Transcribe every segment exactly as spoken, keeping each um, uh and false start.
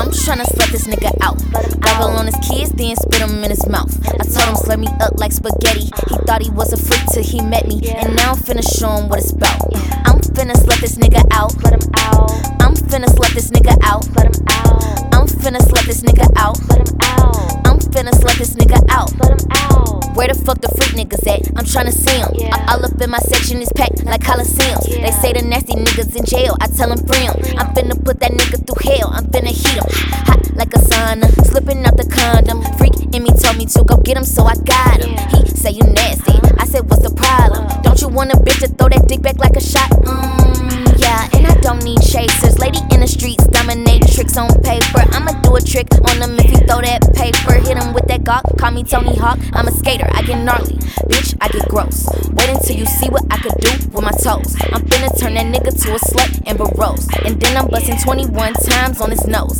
I'm tryna slut this nigga out. Gobble on his kids, then spit him in his mouth. I told him slurp me up like spaghetti. He thought he was a freak till he met me, and now I'm finna show him what it's about. I'm finna slut this nigga out. Let him out. I'm finna slut this nigga out. Let him out. I'm finna slut this nigga out. Let him out. I'm finna slut this nigga out. Let him out. Where the fuck the freak niggas at? I'm tryna see them. Yeah. All up in my section is packed like Coliseums. Yeah. They say the nasty niggas in jail. I tell them free 'em. I'm finna put that nigga through hell. I'm finna heat him. Hot like a sauna. Slipping out the condom. Freak in me told me to go get him, so I got him. Yeah. He say you nasty. I said what's the problem? Don't you want a bitch to throw that dick back like a shot? Mmm, yeah, and I don't need chasers. Lady in the streets, dominate tricks on paper. I'ma do a trick on him if he throw that paper. Hit him with that gawk, call me Tony Hawk. I'm a skater, I get gnarly. Bitch, I get gross. Wait until you see what I could do with my toes. I'm finna turn that nigga to a slut and barose. And then I'm busting twenty-one times on his nose.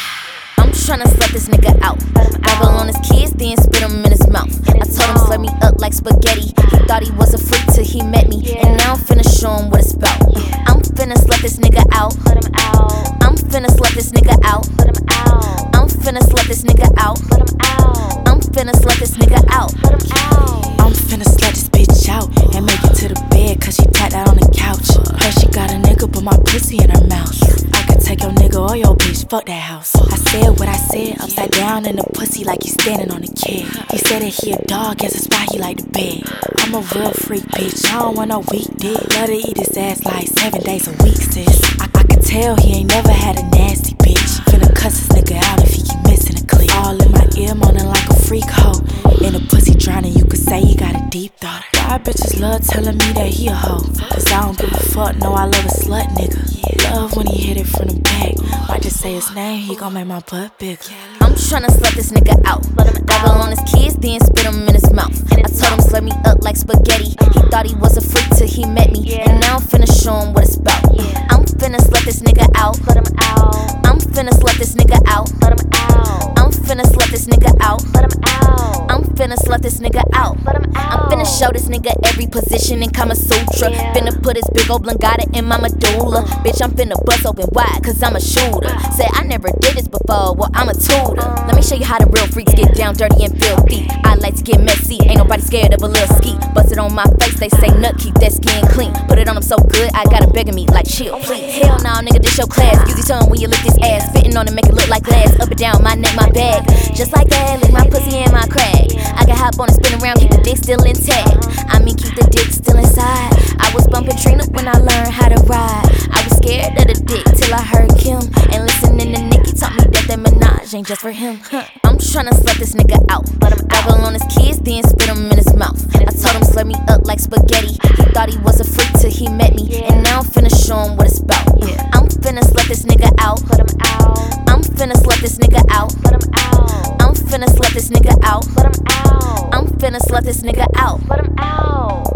I'm tryna slut this nigga out. Gobble on his kids, then spit him in his mouth. I told him slurp me up like spaghetti. He thought he was a freak till he met me, and now I'm finna show him what it's about. I'm finna slut this nigga out. Let him out. I'm finna slut this nigga out. Let him out. I'm finna slut this nigga out. Let him out. I'm finna slut this nigga out. Let him out. I'm finna slut this bitch out and make it to the bed, cause she tapped out on the couch. Heard she got a nigga, put my pussy in her mouth. I could take your nigga or your bitch, fuck that house. I said what I said, upside down in the pussy like he's standing on a kid. He said that he a dog, guess that's why he like the bed. I'm a real freak, bitch, I don't want no weak dick. Love to eat his ass like seven days a week, sis. I, I could tell he ain't never had a nasty bitch. Finna cuss this nigga out if he keep missing a clip. All in my ear, moaning like a freak hoe. In the pussy drowning, you could say he got a deep thought. Why bitches love telling me that he a hoe? Cause I don't give a fuck, no, I love a slut nigga. Love when he hit it from the back. Might just say his name, he gon' make my butt bigger. I'm tryna slut this nigga out. Gobble on his kids, then spit him in his mouth. I told him slurp me up like spaghetti. He thought he was a freak till he met me, and now I'm finna show him what it's about. I'm finna slut this nigga out. Let him out. I'm finna slut this nigga out. Let him out. I'm finna slut this nigga out. Let him out. I'm finna slut this nigga out. Let him out. I'm finna show this nigga every position in Kama Sutra. Yeah. Finna put his big ol' blangata in my medulla. Bitch, I'm finna bust open wide, cause I'm a shooter. Say I never did this before, well, I'm a tutor. Let me show you how the real freaks get down dirty and filthy. I like to get messy, ain't nobody scared of a little ski. Bust it on my face, they say nut, keep that skin clean. Put it on them so good, I gotta beg of me like chill, please. Hell nah, nigga, this your class. Use your tongue when you lick this ass. Spitting on it, make it look like glass. Up and down, my neck, my back. Just like that, lick my pussy and my crack. I can hop on and spin around, keep the dick still intact. I mean, keep the dick still inside. I was bumping Trina when I learned how to ride. I was scared of the dick till I heard Kim. And listening to Nicki taught me that that Minaj ain't just for him. Huh. I'm tryna slut this nigga out. Let him gobble on his kids, then spit him in his mouth. I told him slurp me up like spaghetti. He thought he was a freak till he met me, and now I'm finna show him what it's about. I'm finna slut this nigga out. Let him out. I'm finna slut this nigga out. Let him out. I'm finna slut this nigga out. Let him out. I'm finna slut this nigga out. Let him out.